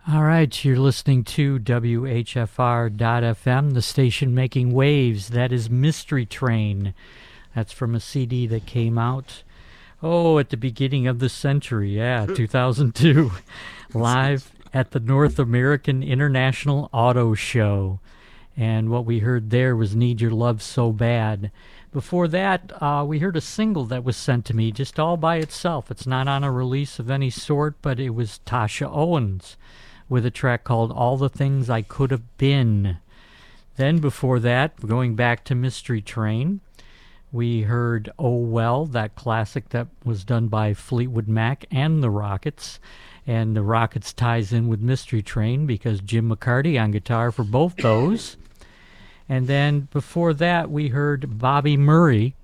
All right, you're listening to WHFR.FM, the station making waves. That is Mystery Train. That's from a CD that came out, at the beginning of the century. Yeah, 2002. Live at the North American International Auto Show. And what we heard there was Need Your Love So Bad. Before that, we heard a single that was sent to me just all by itself. It's not on a release of any sort, but it was Tasha Owens with a track called All the Things I Could Have Been. Then before that, going back to Mystery Train, we heard Oh Well, that classic that was done by Fleetwood Mac and the Rockets. And the Rockets ties in with Mystery Train because Jim McCarty on guitar for both those. And then before that, we heard Bobby Murray,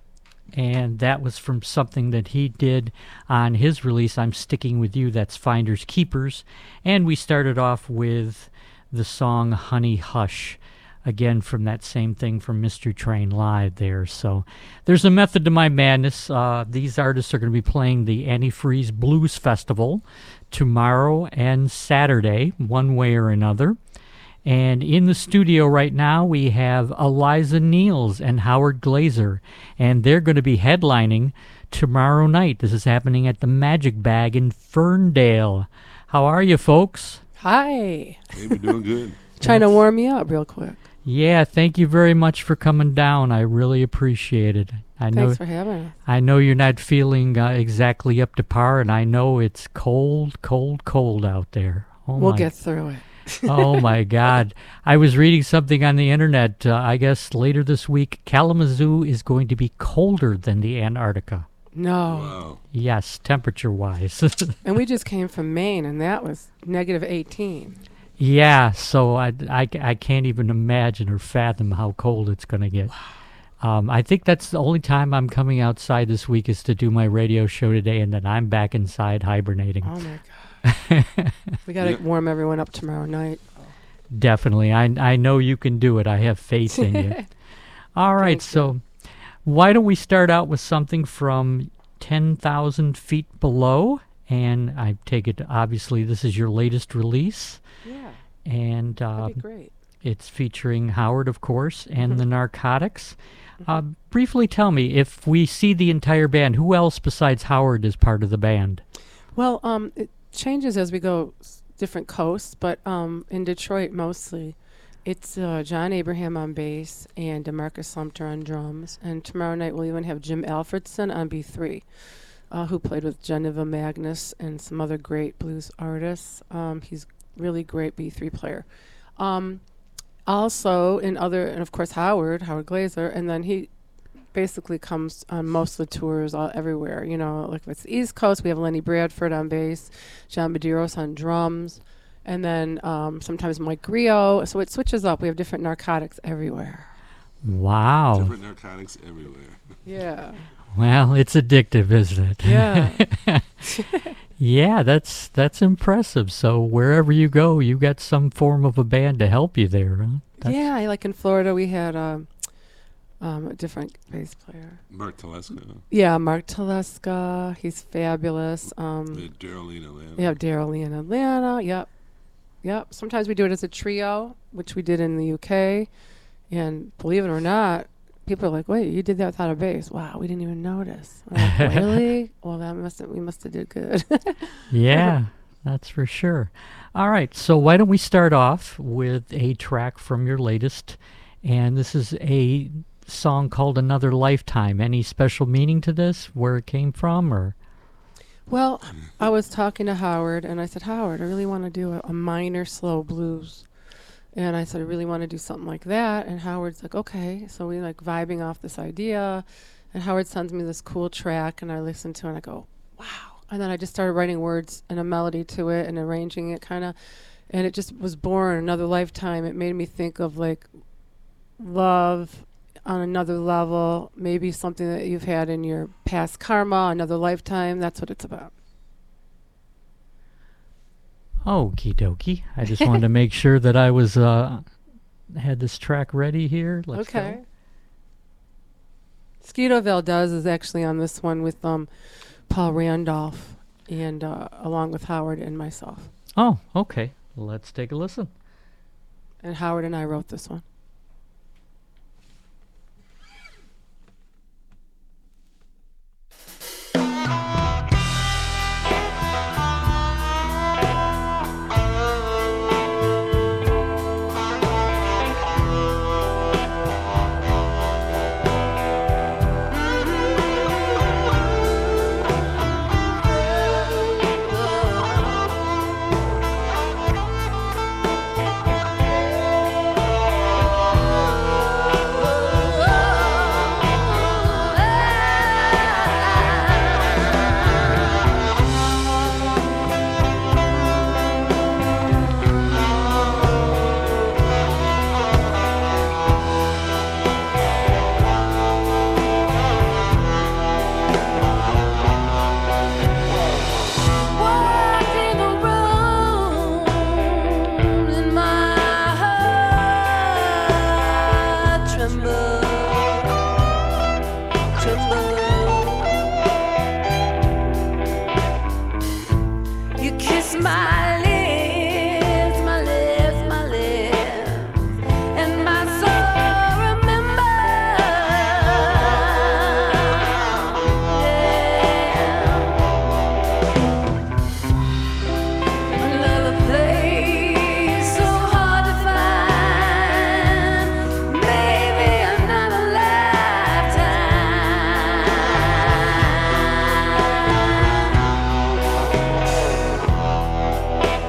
and that was from something that he did on his release, I'm Sticking With You, that's Finders Keepers. And we started off with the song Honey Hush, again from that same thing from Mystery Train Live there. So there's a method to my madness. These artists are going to be playing the Antifreeze Blues Festival tomorrow and Saturday, one way or another. And in the studio right now, we have Eliza Niels and Howard Glazer, and they're going to be headlining tomorrow night. This is happening at the Magic Bag in Ferndale. How are you, folks? Hi. Hey, we're doing good. Trying to warm you up real quick. Yeah, thank you very much for coming down. I really appreciate it. Thanks for having us. I know you're not feeling exactly up to par, and I know it's cold, cold, cold out there. We'll get through it. Oh, my God. I was reading something on the internet. I guess later this week, Kalamazoo is going to be colder than the Antarctica. No. Wow. Yes, temperature-wise. And we just came from Maine, and that was negative 18. Yeah, so I can't even imagine or fathom how cold it's going to get. I think that's the only time I'm coming outside this week is to do my radio show today, and then I'm back inside hibernating. Oh, my God. We got to warm everyone up tomorrow night. Definitely. I know you can do it. I have faith in you. All right, so why don't we start out with something from 10,000 Feet Below? And I take it, obviously, this is your latest release. Yeah. And that'd be great. It's featuring Howard, of course, and the Narcotics. Briefly tell me, if we see the entire band, who else besides Howard is part of the band? Well, it changes as we go different coasts, but in Detroit mostly, it's John Abraham on bass and DeMarcus Sumter on drums. And tomorrow night we'll even have Jim Alfredson on B3, who played with Geneva Magnus and some other great blues artists. He's really great B3 player. Also, and of course Howard Glazer, and then he basically comes on most of the tours everywhere. You know, like if it's the East Coast, we have Lenny Bradford on bass, John Medeiros on drums, and then sometimes Mike Grillo. So it switches up. We have different Narcotics everywhere. Wow. Different Narcotics everywhere. Yeah. Well, it's addictive, isn't it? Yeah. Yeah, that's impressive. So wherever you go, you got some form of a band to help you there, huh? Yeah, like in Florida, we had a different bass player. Mark Teleska. Yeah, Mark Teleska. He's fabulous. We had Daryl Lee in Atlanta. We have Daryl Lee in Atlanta. Yep. Sometimes we do it as a trio, which we did in the UK. And believe it or not, people are like, "Wait, you did that without a bass? Wow, we didn't even notice." I'm like, really? Well, we must have did good. Yeah, that's for sure. All right, so why don't we start off with a track from your latest, and this is a song called Another Lifetime. Any special meaning to this, where it came from, or? Well, I was talking to Howard, and I said, Howard, I really want to do a minor slow blues. And I said, I really want to do something like that. And Howard's like, okay. So we like vibing off this idea. And Howard sends me this cool track, and I listen to it, and I go, wow. And then I just started writing words and a melody to it and arranging it kind of. And it just was born, Another Lifetime. It made me think of like love on another level, maybe something that you've had in your past karma, another lifetime. That's what it's about. Okie dokie. I just wanted to make sure that I was had this track ready here. Let's okay. go. Skeeto Valdez is actually on this one with Paul Randolph and along with Howard and myself. Oh, okay. Let's take a listen. And Howard and I wrote this one. Walking around in my heart tremble. You kiss my lips, my lips, my lips, and my soul remembers. Another place so hard to find, maybe another lifetime.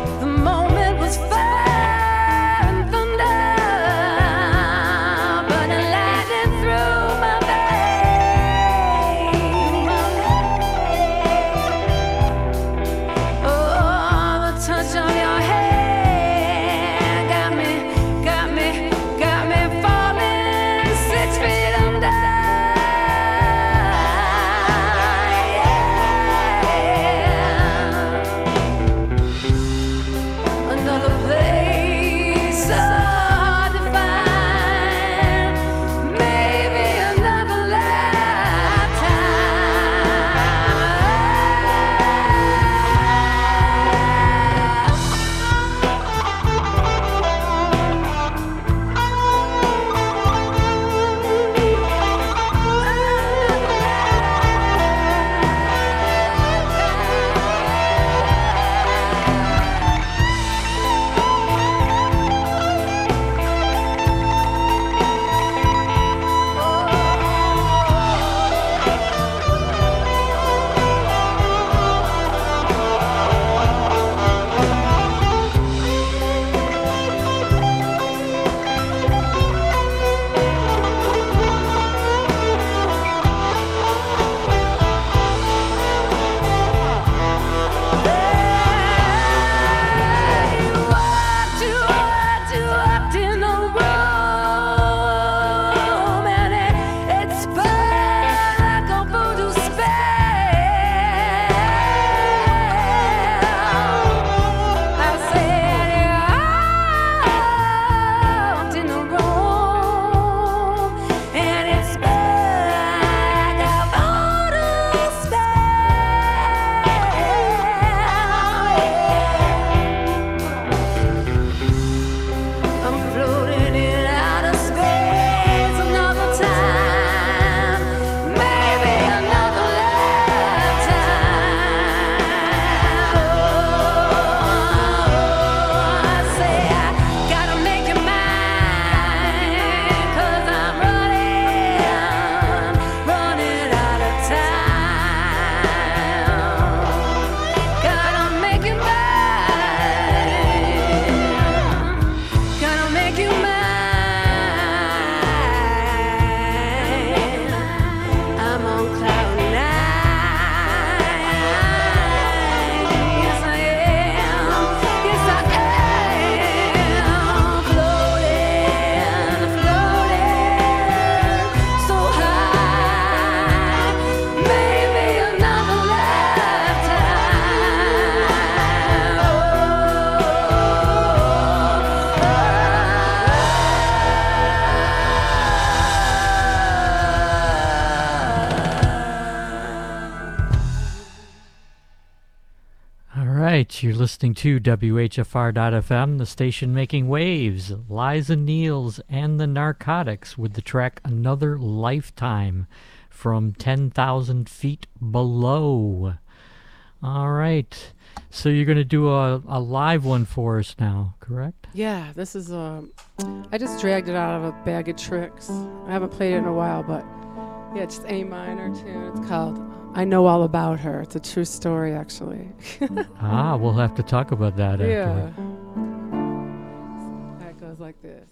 right, you're listening to WHFR.FM, the station making waves, Liza Niels and the Narcotics with the track Another Lifetime from 10,000 Feet Below. All right, so you're going to do a live one for us now, correct? Yeah, this is I just dragged it out of a bag of tricks. I haven't played it in a while, but yeah, it's just A minor tune. It's called I Know All About Her. It's a true story, actually. We'll have to talk about that Yeah. afterward. That goes like this.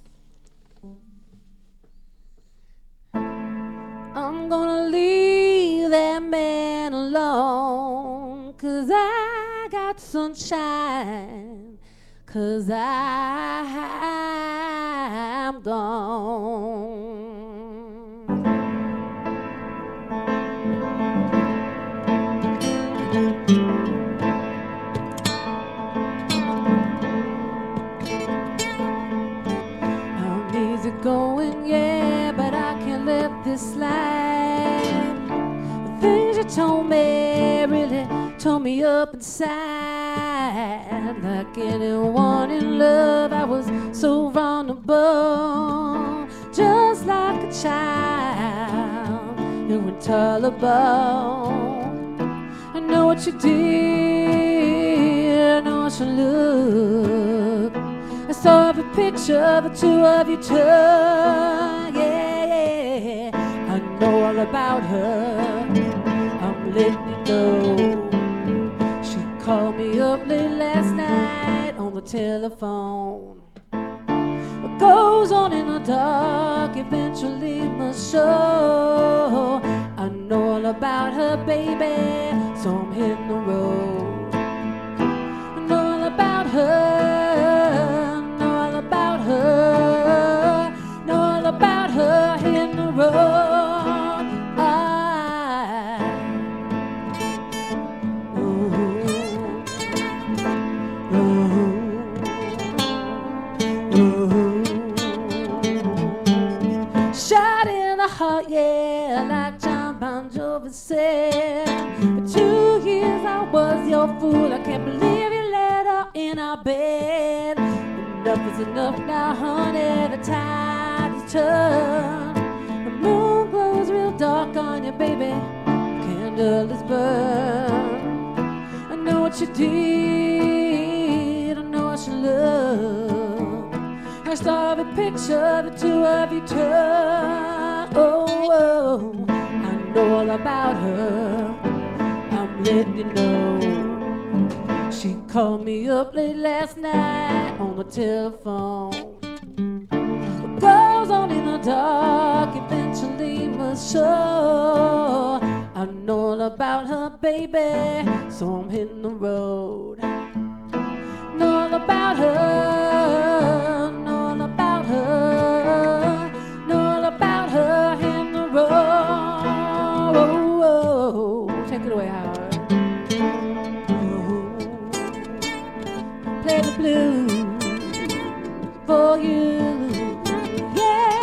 I'm gonna leave that man alone, 'cause I got sunshine, 'cause I'm gone. I'm easy going, yeah, but I can't let this slide. The things you told me really tore me up inside. Like anyone in love, I was so vulnerable, just like a child who went tolerable. I know what you did, I know what you look. I saw every picture of the two of you took, yeah. I know all about her, I'm letting you know. She called me up late last night on the telephone. What goes on in the dark eventually must show. I know all about her, baby, so I'm hitting the road. I know all about her, know all about her, know all about her, hitting the road. Shot in the heart, yeah, like John Bon Jovi said. For 2 years I was your fool. I can't believe you let her in our bed. Enough is enough now, honey. The tide has turned. The moon glows real dark on you, baby. Candle is burned. I know what you did. I know what you love. I saw every picture the two of you took. Oh, I know all about her, I'm letting you know. She called me up late last night on the telephone. What goes on in the dark eventually must show. I know all about her, baby, so I'm hitting the road. Know all about her, know all about her, know all about her, hitting the road. Take it away, Howard. Play the blues for you, yeah.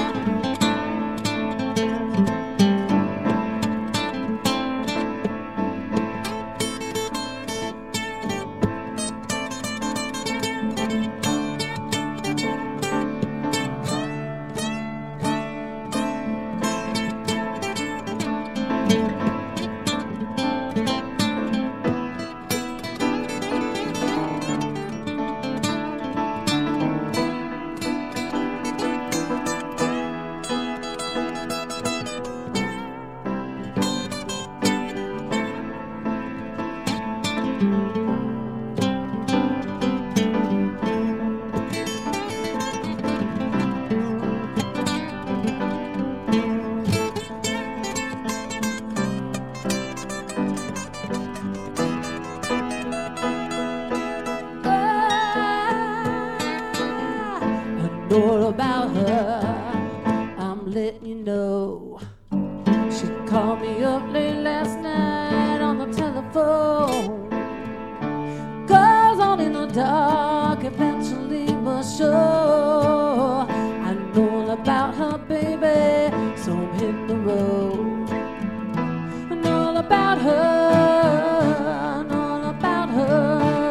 All about her, I'm letting you know. She called me up late last night on the telephone. Goes on in the dark, eventually must show. I know all about her, baby, so I'm hitting the road. I know all about her, know all about her.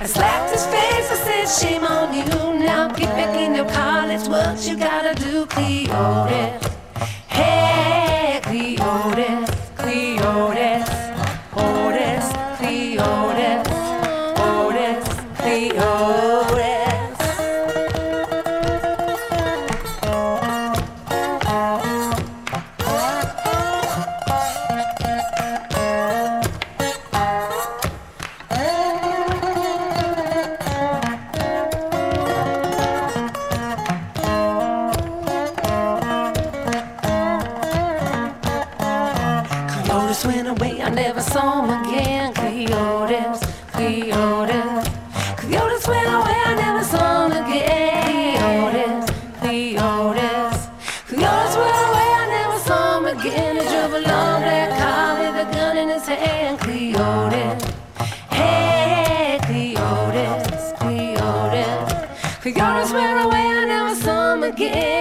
I slapped his face, I said, shame on you. Now get back in your car, that's what you gotta do, Cleotis. Hey, Cleotis, Cleotis, Otis, Cleotis, Otis, Cleotis. Cleotis went away, I never saw him again. Cleotis, Cleotis. Cleotis went away, I never saw him again. Cleotis, Cleotis. Cleotis went away, I never saw him again. He drove a long black car with a gun in his hand. Cleotis, hey, Cleotis, Cleotis. Cleotis went away, I never saw him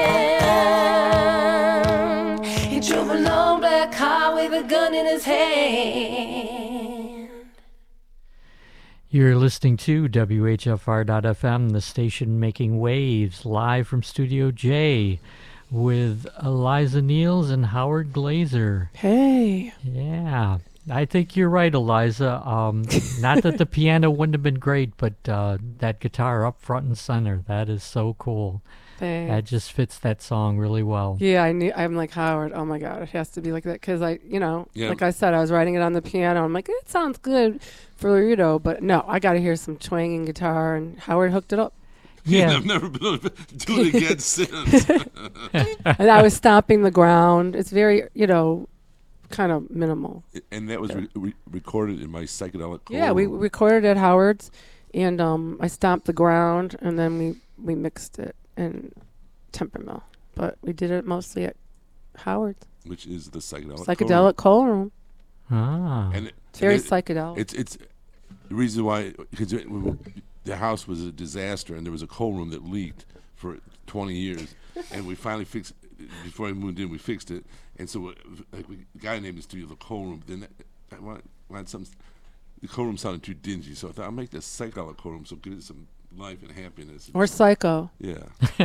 again. He drove a long black car with a gun in his hand. You're listening to WHFR.FM, the station making waves, live from Studio J with Eliza Niels and Howard Glazer. Hey. Yeah, I think you're right, Eliza. Not that the piano wouldn't have been great, but that guitar up front and center, that is so cool. That Thanks. just fits that song really well. Yeah, I'm like, Howard, oh my God, it has to be like that. Because Yeah. like I said, I was writing it on the piano. I'm like, it sounds good for, but no, I got to hear some twanging guitar. And Howard hooked it up. Yeah, Yeah. I've never been able to do it again since. And I was stomping the ground. It's very, kind of minimal. And that was recorded in my psychedelic Yeah, we recorded at Howard's. And I stomped the ground. And then we mixed it in Temper Mill. But we did it mostly at Howard's. which is the Psychedelic Coal Room. Ah. And It's very psychedelic. It's the reason why, because the house was a disaster and there was a coal room that leaked for 20 years, and we finally fixed. Before I moved in, we fixed it, and so the guy named the studio the coal room. Then I wanted something. The coal room sounded too dingy, so I thought I'll make this psychedelic coal room so give it some life and happiness. Or psycho. Yeah.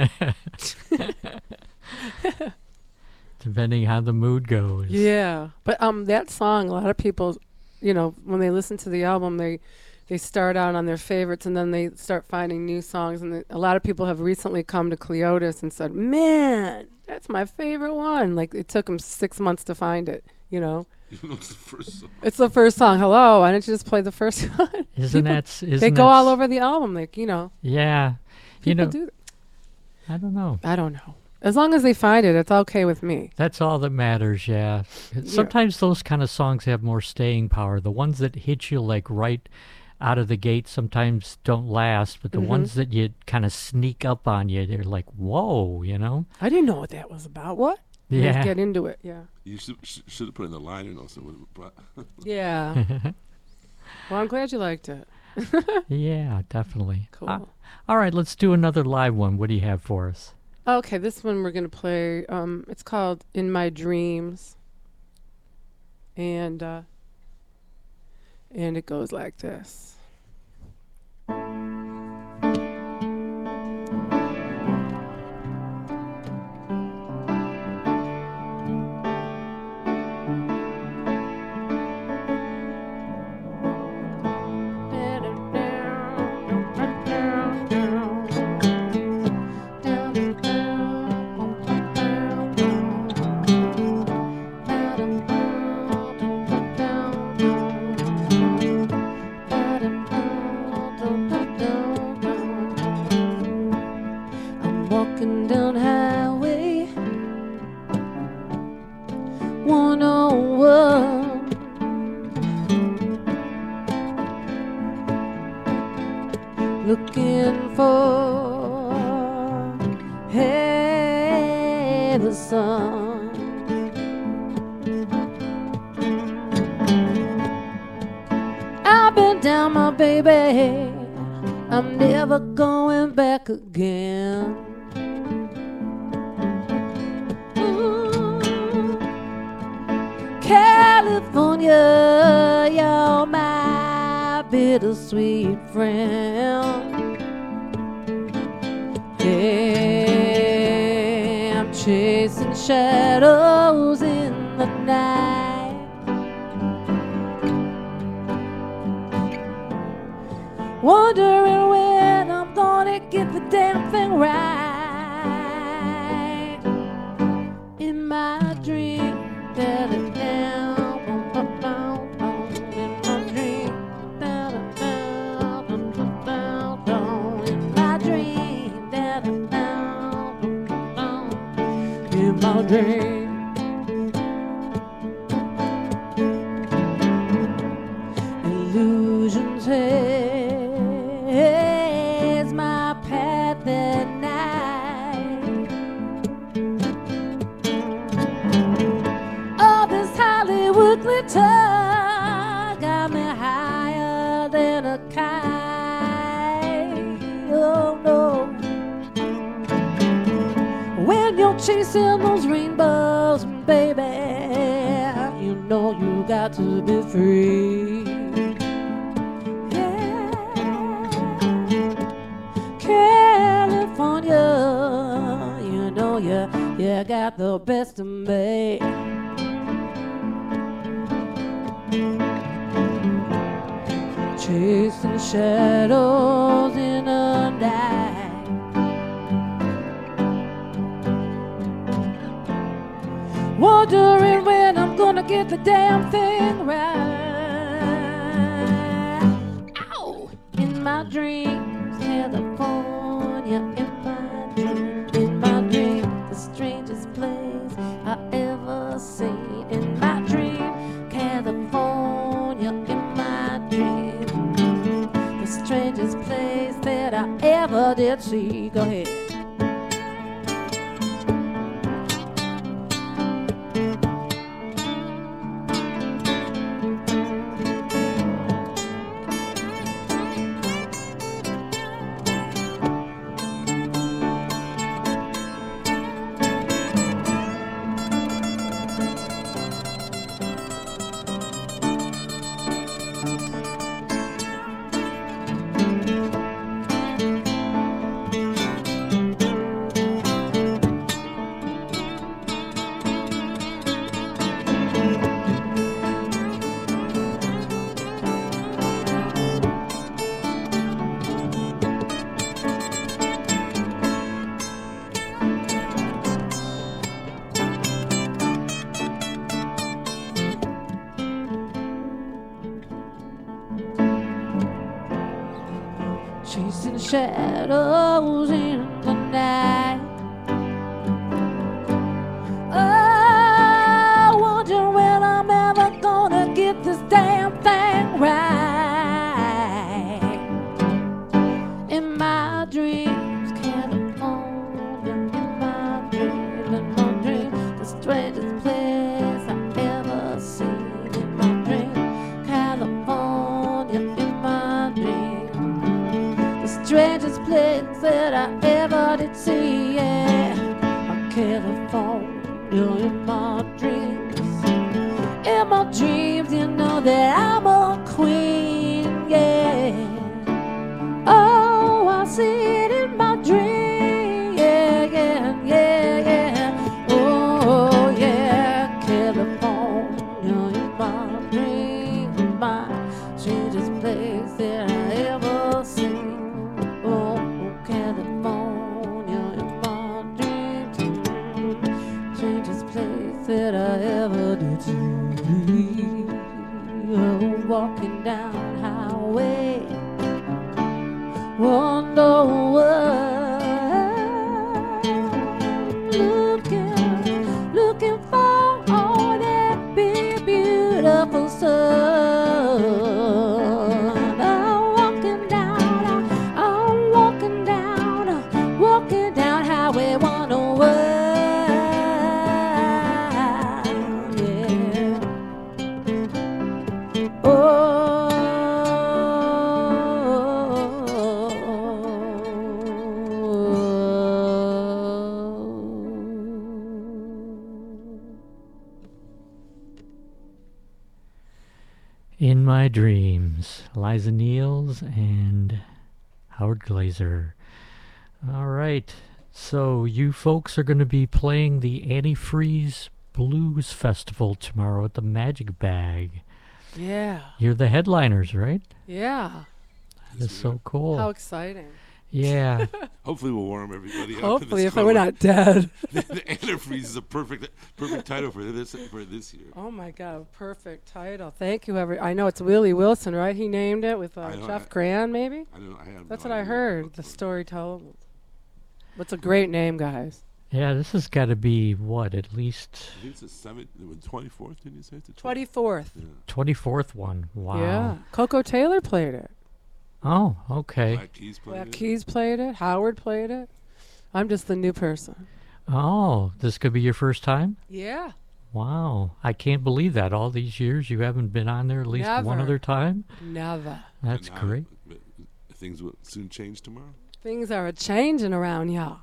Depending how the mood goes. Yeah. But that song, a lot of people, when they listen to the album, they start out on their favorites and then they start finding new songs. And a lot of people have recently come to Cleotis and said, man, that's my favorite one. Like, it took them 6 months to find it, Even though it's the first song. It's the first song. Hello, why didn't you just play the first one? They go all over the album, like, Yeah. People do that. I don't know. I don't know. As long as they find it, it's okay with me. That's all that matters, yeah. Sometimes those kind of songs have more staying power. The ones that hit you like right out of the gate sometimes don't last, but the ones that you kind of sneak up on you, they're like, whoa, I didn't know what that was about. What? Yeah. Let's get into it, yeah. You should have put in the liner notes. Yeah. Well, I'm glad you liked it. Yeah, definitely. Cool. All right, let's do another live one. What do you have for us? Okay, this one we're going to play. It's called In My Dreams. And it goes like this. I'm walking down highway 101, looking for the sun. I've been down, my baby, I'm never going back again. California, you're my bittersweet friend. Hey, I'm chasing shadows in the night, wondering when I'm gonna get the damn thing right. In my dream, da da down, in my dream, da da down, in my dream, da da down, in my dream. Illusions haze my path at night. All this Hollywood glitter got me higher than a kite. Oh no. When you're chasing those rainbows, baby, you know you got to be free. Yeah. California, you know you got the best of me. Chasing shadows in the night, wondering when I'm gonna get the damn thing right. Ow! In my dreams, California, in my dream, the strangest place I ever seen. In my dream, California, in my dream, the strangest place that I ever did see. Go ahead. Chasing shadows in the night. Oh, wonder when I'm ever gonna get this damn thing right. In my dreams, California, in my dream, the strangest place I've ever seen. In my dream, California, in my dream, strangest place that I ever did see, yeah. California in my dreams. In my dreams, you know that I'm a queen, yeah. Oh, I see it in my dream, yeah, yeah, yeah, yeah. Oh, yeah, California in my dreams, my strangest place that I ever seen. Oh, California in my dreams, strangest place that I ever did see. Oh, walking down highway, wonder what, looking for all that big beautiful sun. I'm walking down Highway 101. Yeah. Oh, In My Dreams, Liza Niels and Howard Glazer. All right, so you folks are going to be playing the Antifreeze Blues Festival tomorrow at the Magic Bag. Yeah. You're the headliners, right? Yeah. That is so cool. How exciting. Yeah. Hopefully we'll warm everybody up. Hopefully, in if this we're summer. not dead. The Antifreeze is a perfect title for this year. Oh my God, perfect title. Thank you, I know it's Willie Wilson, right? He named it with I know, Jeff Grand, maybe? I have That's no what I idea. heard. The story told. What's a great name, guys? Yeah, this has got to be, what, at least I think it's the 24th, didn't you say? It's the 24th. Yeah. 24th one. Wow. Yeah. Coco Taylor played it. Oh, okay. Black Keys played Black it. Keys played it. Howard played it. I'm just the new person. Oh, this could be your first time? Yeah. Wow. I can't believe that. All these years you haven't been on there at least one Never. other time? Never. That's But now, great. but things will soon change tomorrow. Things are a-changing around y'all.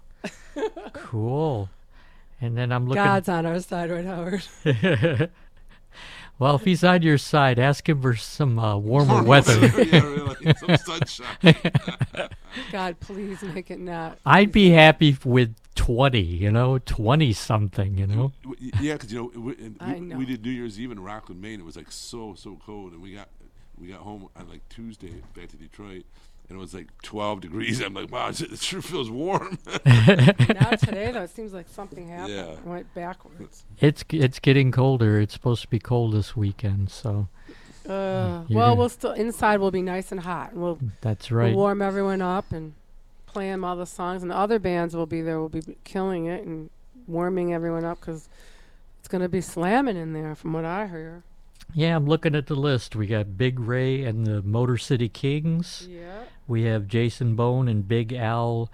Cool. And then I'm looking. God's on our side, right, Howard? Well, if he's on your side, ask him for some warmer weather. Yeah, really. Some sunshine. God, please make it not. I'd be happy with 20, 20 something, Yeah, because I know. we did New Year's Eve in Rockland, Maine. It was like so cold, and we got home on like Tuesday back to Detroit, and it was like 12 degrees. I'm like, wow, it sure feels warm. Now today, though, it seems like something happened. Yeah. It went backwards. It's getting colder. It's supposed to be cold this weekend, so Well, gonna- we'll still inside. Will be nice and hot. And we'll that's right. We'll warm everyone up and play them all the songs. And the other bands will be there. Will be killing it and warming everyone up because it's going to be slamming in there, from what I hear. Yeah, I'm looking at the list. We got Big Ray and the Motor City Kings. Yeah. We have Jason Bone and Big Al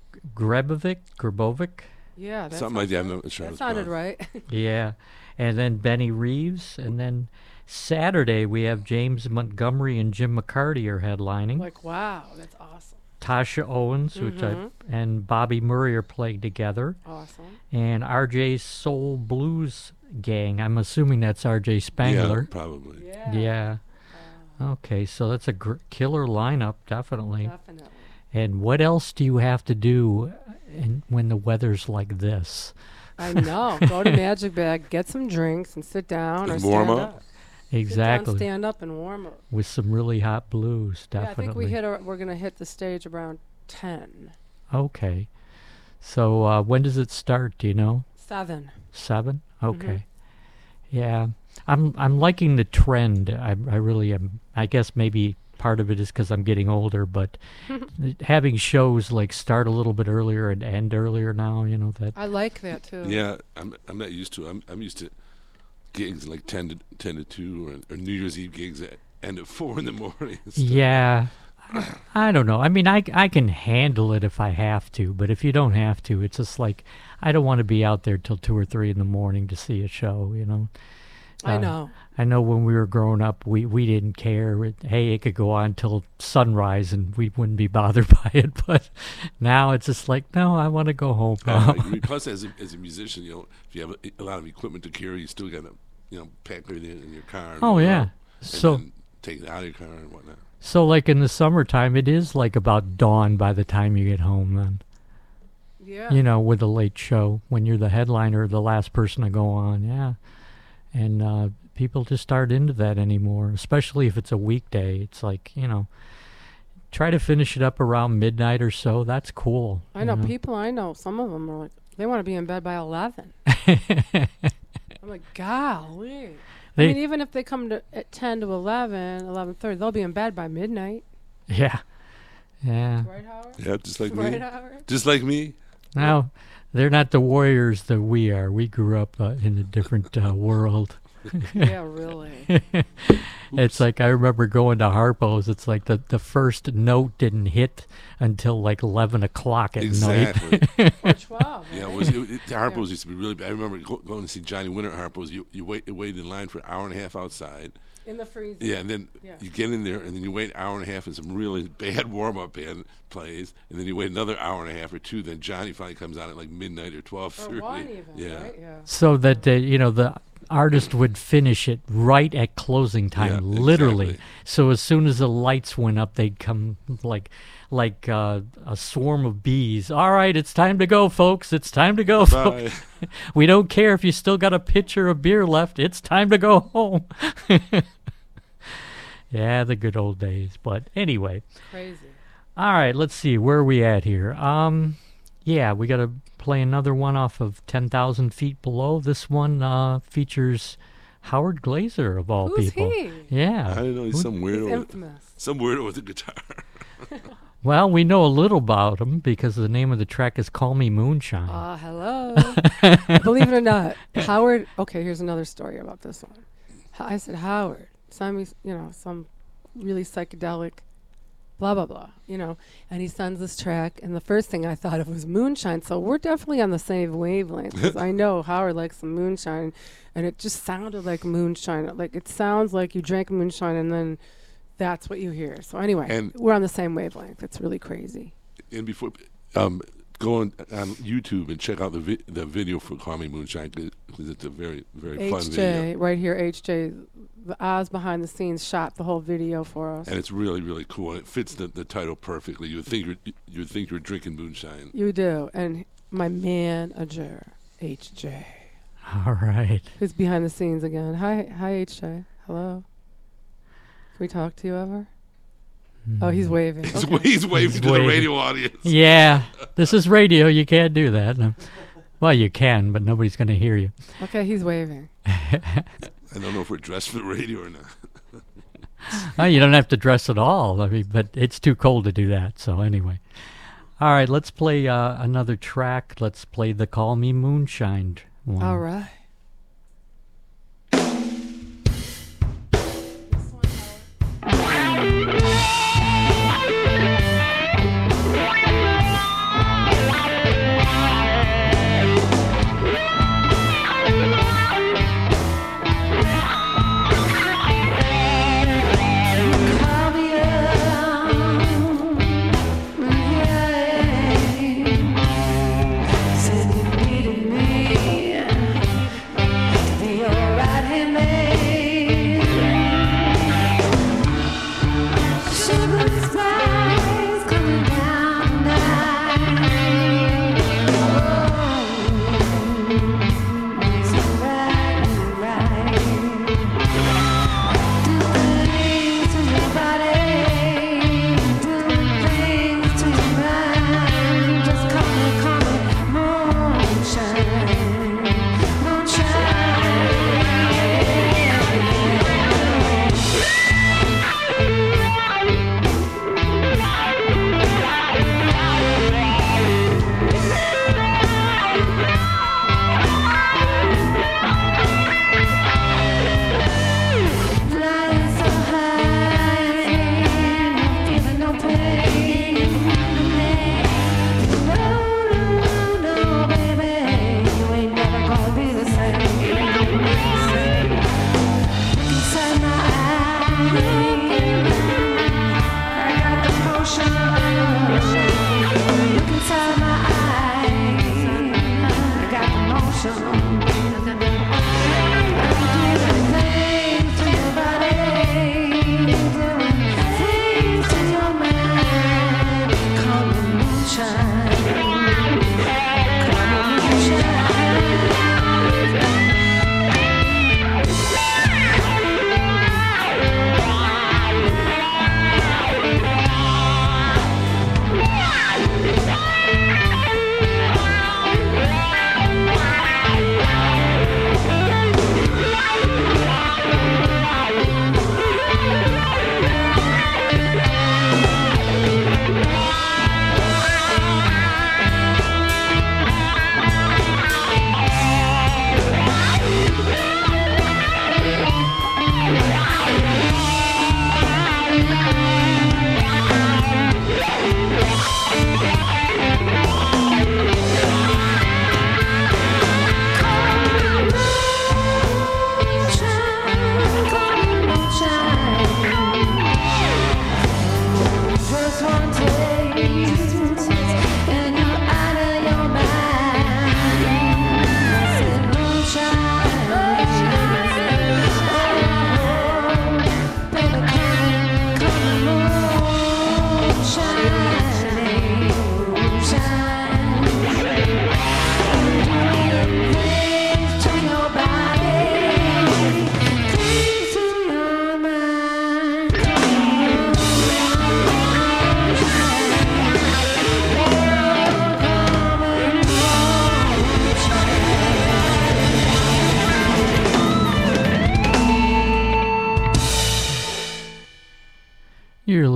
Grebovic. Yeah. Something like that. I'm not sure. That it's sounded called. right. Yeah. And then Benny Reeves. And then Saturday we have James Montgomery and Jim McCarty are headlining. Like, wow, that's awesome. Tasha Owens and Bobby Murray are playing together. Awesome. And RJ's Soul Blues Gang. I'm assuming that's RJ Spangler. Yeah, probably. Yeah. Yeah. Okay, so that's a killer lineup, definitely. Definitely. And what else do you have to do when the weather's like this? I know. Go to Magic Bag, get some drinks, and sit down or And stand warm up. up. Exactly. Sit down, stand up, and warm up. With some really hot blues, Yeah, I definitely. think we're gonna hit the stage around 10. Okay. So when does it start? Do you know? 7. 7? Okay. Yeah. I'm liking the trend. I really am. I guess maybe part of it is because I'm getting older, but having shows like start a little bit earlier and end earlier now, that. I like that too. Yeah, I'm not used to it. I'm used to gigs like 10 to 2 or New Year's Eve gigs that end at 4 in the morning. and stuff. Yeah. I don't know. I mean, I can handle it if I have to, but if you don't have to, it's just like I don't want to be out there till 2 or 3 in the morning to see a show, I know. I know when we were growing up, we didn't care. It could go on till sunrise and we wouldn't be bothered by it. But now it's just like, no, I want to go home now. I agree. Plus, as a musician, if you have a lot of equipment to carry, you still got to, pack it in your car. and Oh, go yeah. out, So, and then take it out of your car and whatnot. so like in the summertime, it is like about dawn by the time you get home then. Yeah. With a late show when you're the headliner, the last person to go on. Yeah. And people just aren't into that anymore, especially if it's a weekday. It's like, try to finish it up around midnight or so. That's cool. I know people. I know some of them are like they want to be in bed by 11. I'm like, golly. I mean, even if they come at 10 to 11, 11:30, they'll be in bed by midnight. Yeah. Yeah. Right, Howard? Yeah, just like Right, me. Howard? Just like me. Now, they're not the warriors that we are. We grew up in a different world. Yeah, really. It's like I remember going to Harpo's. It's like the first note didn't hit until like 11 o'clock at night. Exactly. Or 12. Yeah, right? Harpo's used to be really bad. I remember going to see Johnny Winter at Harpo's. You waited in line for an hour and a half outside. In the freezer. Yeah, and then Yeah. you get in there, and then you wait an hour and a half, and some really bad warm-up band plays, and then you wait another hour and a half or two. Then Johnny finally comes out at like midnight or 12:30. Or 1 even, Yeah. right? Yeah. So that artist would finish it right at closing time, Yeah, literally. exactly. So as soon as the lights went up, they'd come like a swarm of bees. All right, it's time to go, folks. It's time to go, folks. Bye. We don't care if you still got a pitcher of beer left. It's time to go home. Yeah, the good old days. But anyway, Crazy. all right, let's see. Where are we at here? Yeah, we got to play another one off of 10,000 Feet Below. This one features Howard Glazer, of all Who's people. he? Yeah. I don't know. He's some He's weirdo. infamous. Some weirdo with a guitar. Well, we know a little about him because the name of the track is Call Me Moonshine. Hello. Believe it or not, Howard. Okay, here's another story about this one. I said, Howard, send me, some really psychedelic, blah blah blah, And he sends this track, and the first thing I thought of was moonshine. So we're definitely on the same wavelength. 'Cause I know Howard likes some moonshine, and it just sounded like moonshine. Like it sounds like you drank moonshine, and then that's what you hear. So anyway, And- we're on the same wavelength. It's really crazy. And before, go on YouTube and check out the video for Call Me Moonshine because it's a very, very fun video. HJ, right here, HJ, the Oz behind the scenes shot the whole video for us. And it's really, really cool. And it fits the title perfectly. You would think you're drinking moonshine. You do. And my manager, HJ, All right. who's behind the scenes again. Hi, HJ. Hello. Can we talk to you ever? Oh, he's waving. He's, Okay. he's waving to waving. the radio audience. Yeah, this is radio. You can't do that. No. Well, you can, but nobody's going to hear you. Okay, he's waving. I don't know if we're dressed for the radio or not. You don't have to dress at all. I mean, but it's too cold to do that. So anyway, all right. Let's play another track. Let's play the Call Me Moonshine one. All right. Said you needed me.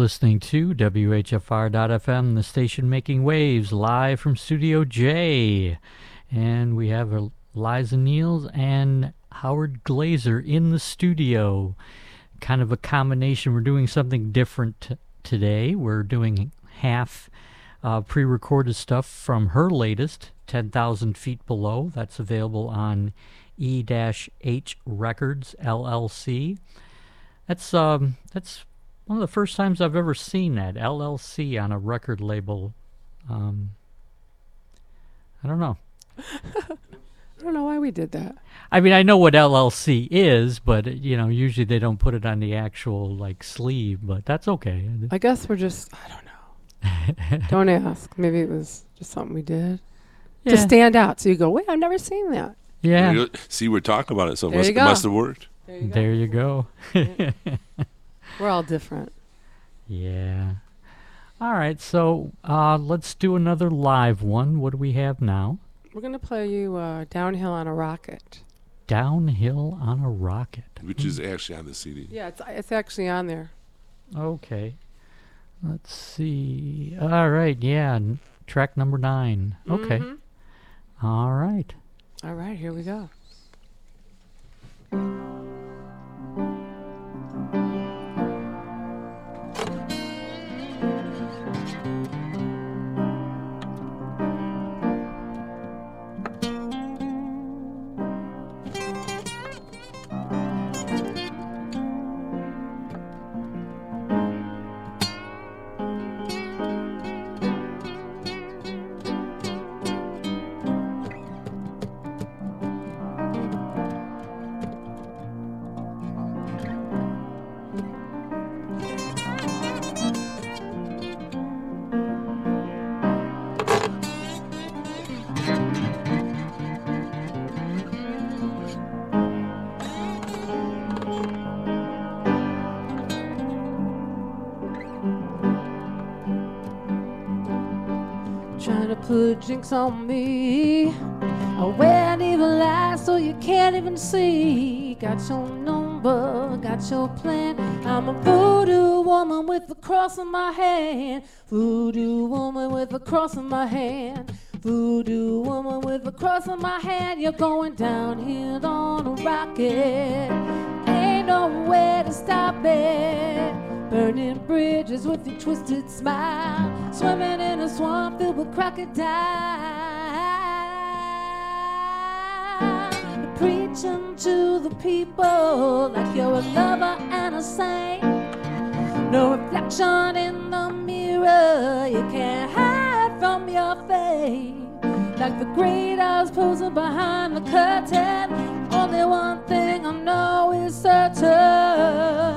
listening to WHFR.FM, the station making waves, live from Studio J. And we have Liza Niels and Howard Glazer in the studio. Kind of a combination. We're doing something different today. We're doing half pre-recorded stuff from her latest, 10,000 Feet Below. That's available on E-H Records, LLC. That's one of the first times I've ever seen that, LLC, on a record label. I don't know. I don't know why we did that. I mean, I know what LLC is, but, usually they don't put it on the actual, sleeve, but that's okay. I guess we're just, I don't know. Don't ask. Maybe it was just something we did to stand out. So you go, wait, I've never seen that. Yeah. See, we're talking about it, so There it you go. must have worked. There you go. We're all different. Yeah. All right, so let's do another live one. What do we have now? We're going to play you Downhill on a Rocket. Downhill on a Rocket. Which is actually on the CD. Yeah, it's actually on there. Okay. Let's see. All right, yeah. Track number 9. Okay. Mhm. All right. All right, here we go. Trying to put drinks on me. I wear an evil eye so you can't even see. Got your number, got your plan. I'm a voodoo woman with a cross on my hand. Voodoo woman with a cross on my hand. Voodoo woman with a cross on my hand. You're going downhill on a rocket. Ain't nowhere to stop it. Burning bridges with your twisted smile. Swimming in a swamp filled with crocodiles. You're preaching to the people like you're a lover and a saint. No reflection in the mirror. You can't hide from your fate. Like the great eyes posing behind the curtain. Only one thing I know is certain.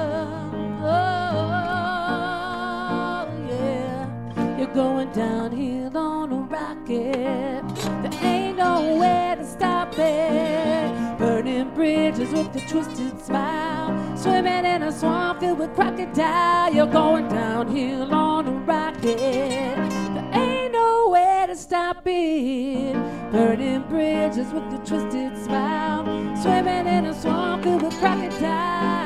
You're going downhill on a rocket. There ain't nowhere to stop it. Burning bridges with a twisted smile. Swimming in a swamp filled with crocodile. You're going downhill on a rocket. There ain't nowhere to stop it. Burning bridges with a twisted smile. Swimming in a swamp filled with crocodile.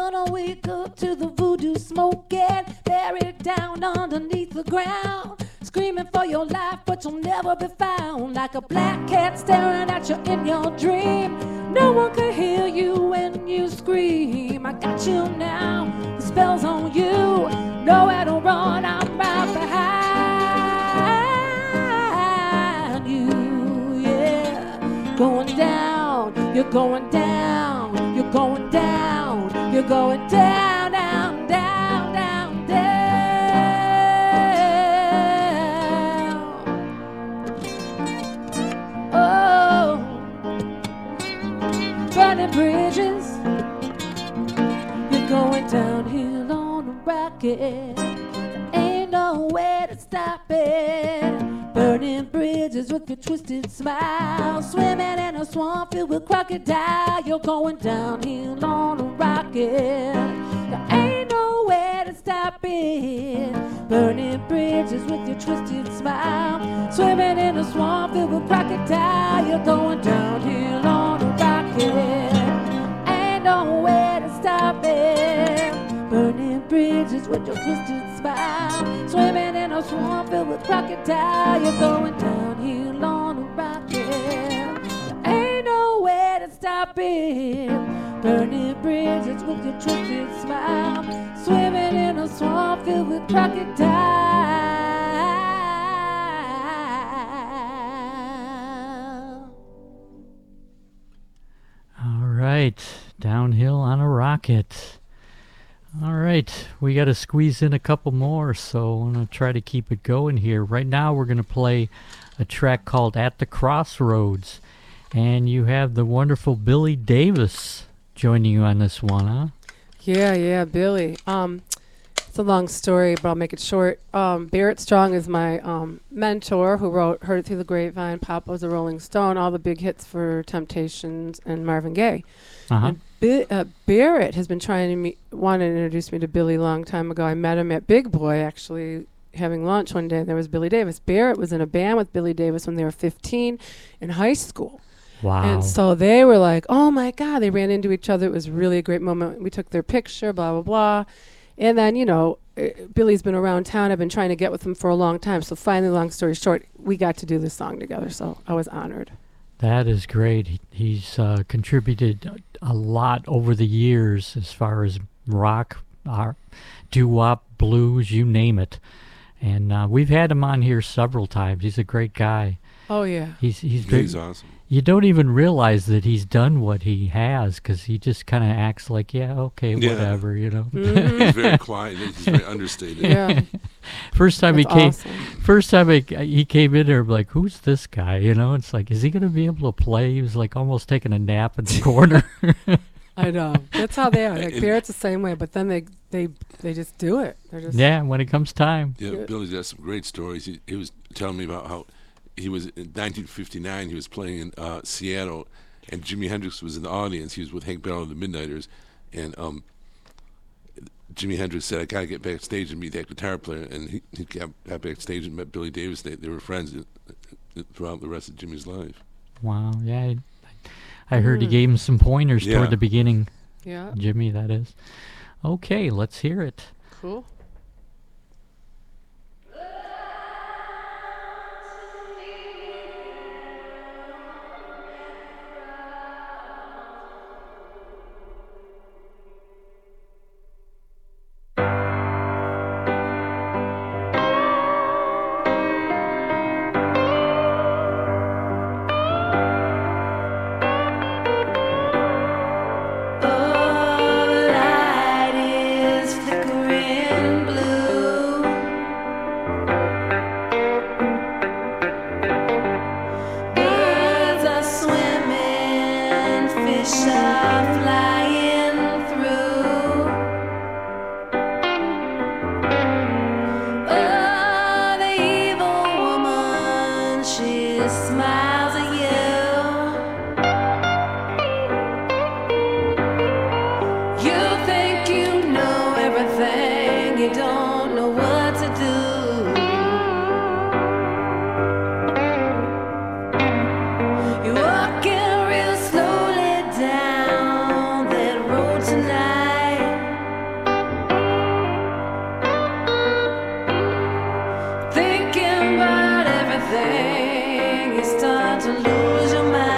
Underneath the ground, screaming for your life, but you'll never be found. Like a black cat staring at you in your dream. No one can hear you when you scream. I got you now, the spell's on you. Nowhere to run, I'm right behind you, yeah. Going down, you're going down, you're going down, you're going down, down, down, down, down. Oh, burning bridges, you're going downhill on a rocket. There ain't no way to stop it. Burning bridges with your twisted smile. Swimming in a swamp filled with crocodile. You're going downhill on a rocket. There ain't no way to stop it. Burning bridges with your twisted smile. Swimming in a swamp filled with crocodile. You're going downhill on a rocket. Ain't no way to stop it. Burning bridges with your twisted smile. Swimming in a swamp filled with crocodile. You're going downhill on a rocket. There ain't no way to stop it. Burning bridges with your twisted smile. Swimming in a swamp filled with crocodile. All right, downhill on a rocket. All right, we got to squeeze in a couple more, so I'm going to try to keep it going here. Right now, we're going to play a track called At the Crossroads, and you have the wonderful Billy Davis joining you on this one, huh? Yeah, Billy. It's a long story, but I'll make it short. Barrett Strong is my mentor who wrote Heard It Through the Grapevine, Papa Was a Rolling Stone, all the big hits for Temptations and Marvin Gaye. Uh-huh. And Barrett has been trying to wanted to introduce me to Billy a long time ago. I met him at Big Boy, actually, having lunch one day, and there was Billy Davis. Barrett was in a band with Billy Davis when they were 15 in high school. Wow. And so they were like, oh, my God. They ran into each other. It was really a great moment. We took their picture, blah, blah, blah. And then, Billy's been around town. I've been trying to get with him for a long time. So finally, long story short, we got to do this song together. So I was honored. That is great. He's contributed a lot over the years as far as rock, doo-wop, blues, you name it. And we've had him on here several times. He's a great guy. Oh, yeah. He's awesome. You don't even realize that he's done what he has because he just kind of acts like, whatever, Mm-hmm. He's very quiet. He's very understated. Yeah. First time That's awesome. he came in there, I'm like, who's this guy? It's like, is he going to be able to play? He was like almost taking a nap in the corner. I know. That's how they are. Like Barrett's the same way, but then they just do it. They're just when it comes time. Yeah, Billy's got some great stories. He was telling me about how he was in 1959. He was playing in Seattle, and Jimi Hendrix was in the audience. He was with Hank Bell and the Midnighters, and Jimi Hendrix said, "I gotta get backstage and meet that guitar player." And he got backstage and met Billy Davis. They were friends throughout the rest of Jimmy's life. Wow. Yeah, I heard he gave him some pointers toward the beginning. Yeah. Jimmy, that is. Okay, let's hear it. Cool. Thinking to lose your mind.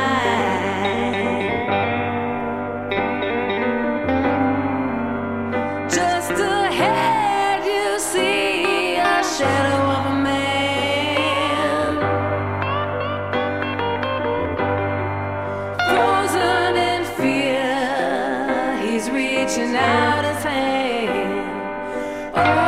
Just ahead you see a shadow of a man, frozen in fear, he's reaching out his hand. Oh,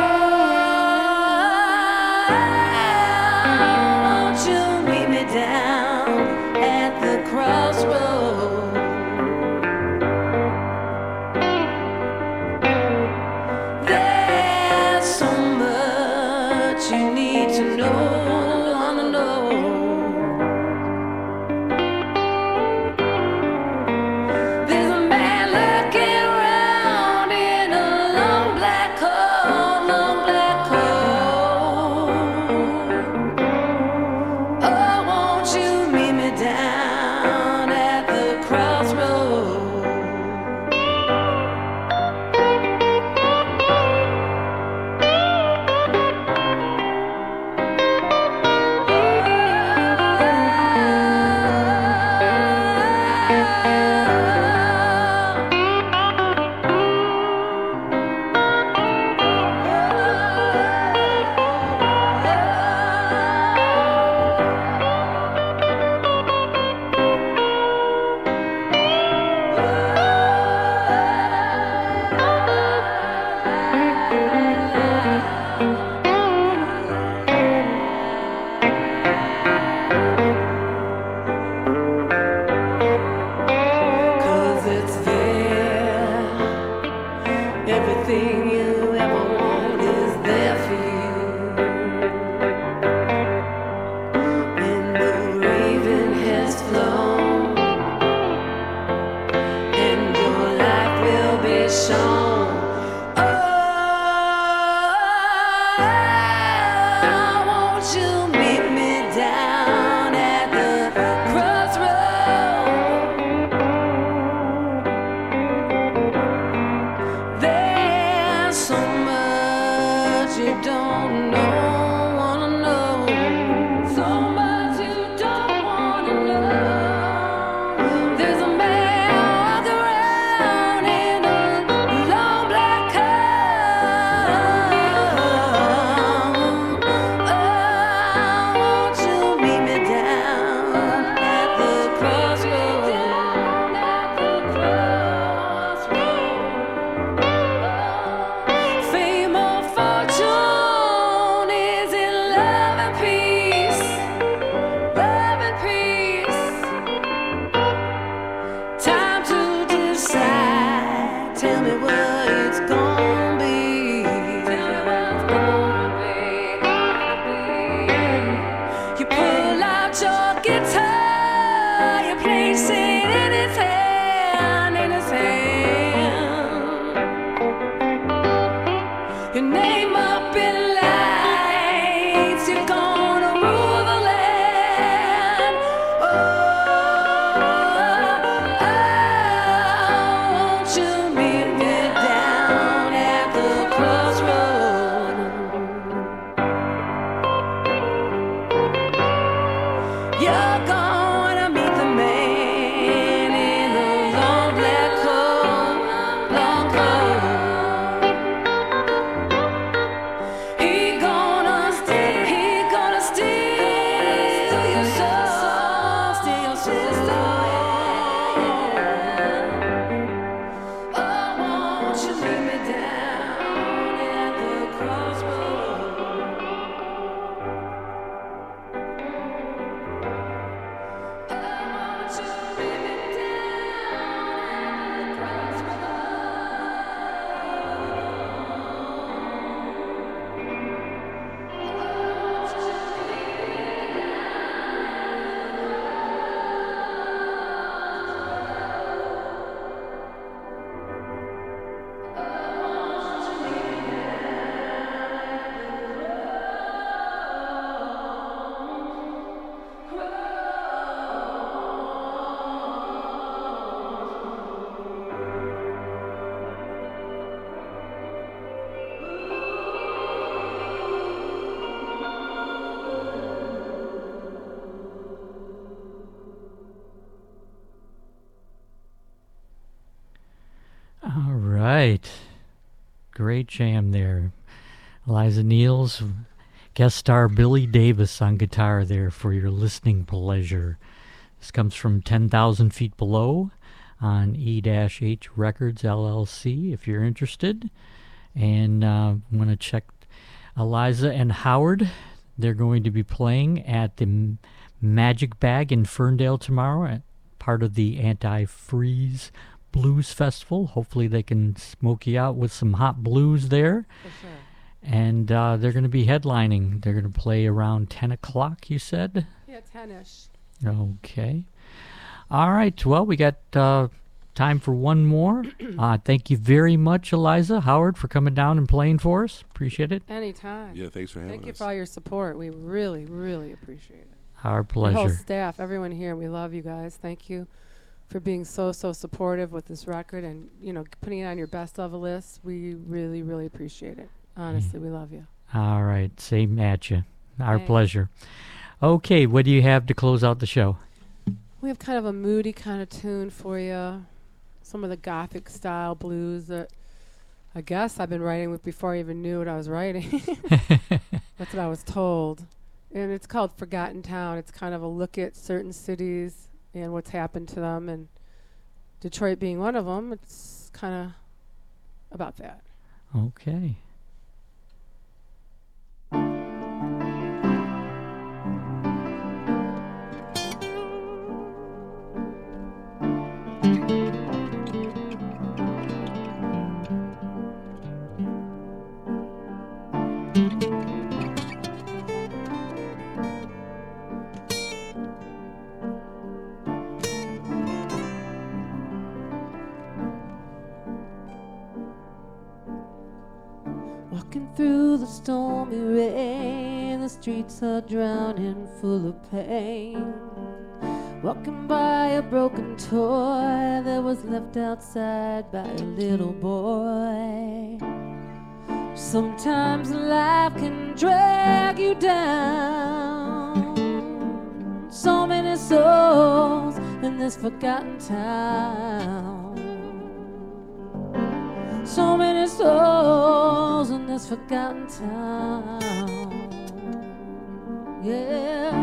everything you ever want is there for you. When the raven has flown and your life will be shown. Oh, won't you meet me down at the crossroad? There's so much you don't know, wanna know. So much you don't wanna know. There's a man walking around in a long black coat. Oh, won't you meet me down at the crossroad? Down at the crossroad. Fame or fortune is in love and peace, love and peace. Time to decide. Tell me what it's gonna be. Tell me what's gonna be. You pull out your guitar, you place it in his hand, in his hand. Your name up in lights, you're gonna rule the land. Won't you meet me down at the crossroad? You're gonna meet the man in the long black coat, long coat. He gonna steal your soul, steal your soul. Oh, won't you meet me down at the crossroad? right. Great jam there. Eliza Niels, guest star Billy Davis on guitar there for your listening pleasure. This comes from 10,000 Feet Below on E-H Records LLC if you're interested. And I'm going to check Eliza and Howard. They're going to be playing at the Magic Bag in Ferndale tomorrow, part of the Anti-Freeze Blues Festival. Hopefully they can smoke you out with some hot blues there. For sure. And they're going to be headlining. They're going to play around 10 o'clock, you said? Yeah, 10-ish. Okay. All right. Well, we got time for one more. Thank you very much, Eliza, Howard, for coming down and playing for us. Appreciate it. Anytime. Yeah, thanks for having Thank you us. for all your support. We really, really appreciate it. Our The whole pleasure. staff, everyone here, we love you guys. Thank you for being so supportive with this record and, putting it on your best of list. We really, really appreciate it. Honestly, we love you. All right. Same at you. Our Thanks. pleasure. Okay. What do you have to close out the show? We have kind of a moody kind of tune for you. Some of the Gothic style blues that I guess I've been writing with before I even knew what I was writing. That's what I was told. And it's called Forgotten Town. It's kind of a look at certain cities and what's happened to them. And Detroit being one of them, it's kind of about that. Okay. Walking through the stormy rain, the streets are drowning, full of pain. Walking by a broken toy that was left outside by a little boy. Sometimes life can drag you down. So many souls in this forgotten town. So many souls in this forgotten town. Yeah.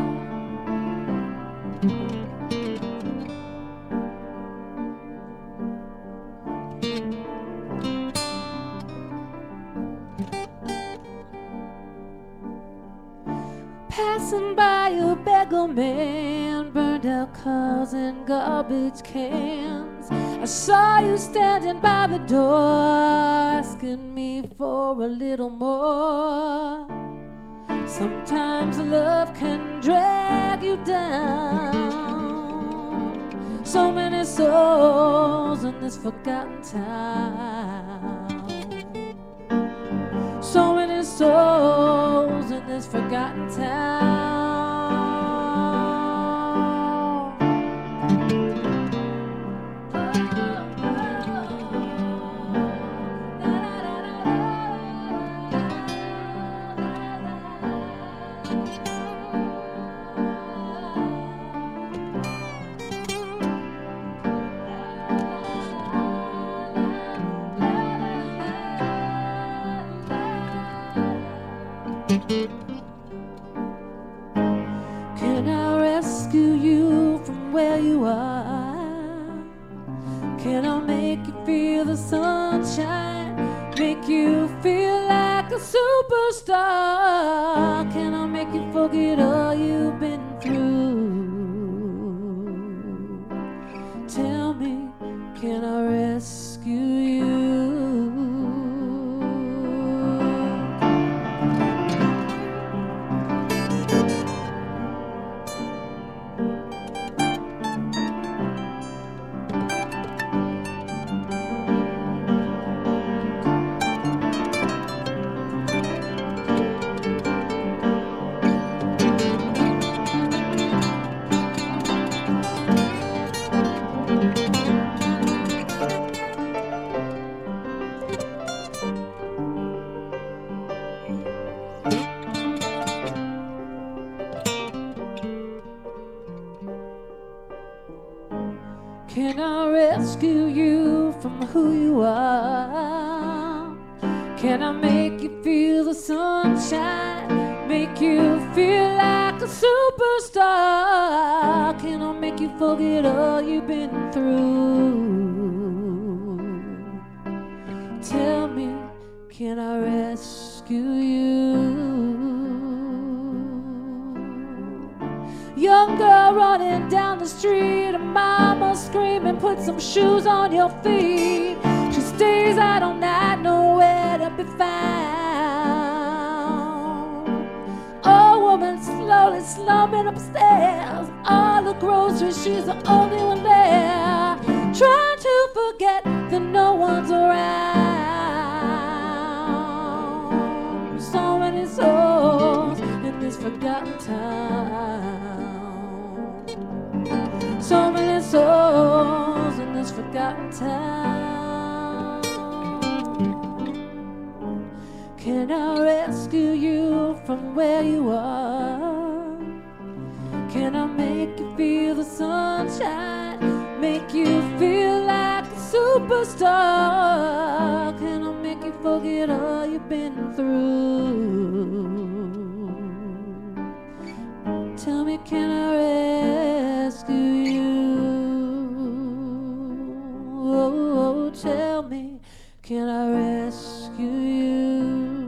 Passing by a beggar man, burned out cars and garbage cans. I saw you standing by the door, asking me for a little more. Sometimes love can drag you down. So many souls in this forgotten town. So many souls in this forgotten town. Can I rescue you from where you are? Can I make you feel the sunshine? Make you feel like a superstar? Can I make you forget all you've been through? Tell me, can I rescue you? Can I rescue you from who you are? Can I make you feel the sunshine? Make you feel like a superstar? Can I make you forget all you've been through? Tell me, can I rescue you? Young girl running down the street, a mama screaming, put some shoes on your feet. She stays out all night, nowhere to be found. Old woman slowly slumping upstairs, all the groceries, she's the only one there. Trying to forget that no one's around. So many souls in this forgotten town. So many souls in this forgotten town. Can I rescue you from where you are? Can I make you feel the sunshine? Make you feel like a superstar? Can I make you forget all you've been through? Tell me, can I rescue you? Oh, tell me, can I rescue you?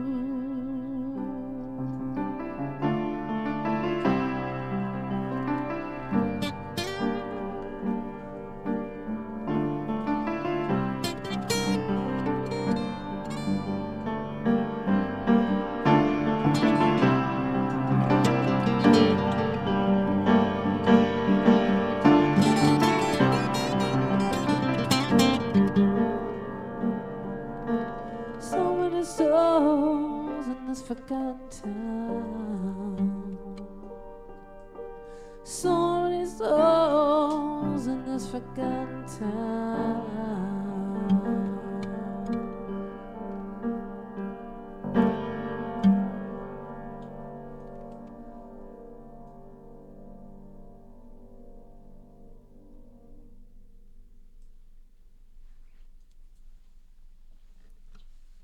Souls in this forgotten town. So many souls in this forgotten town.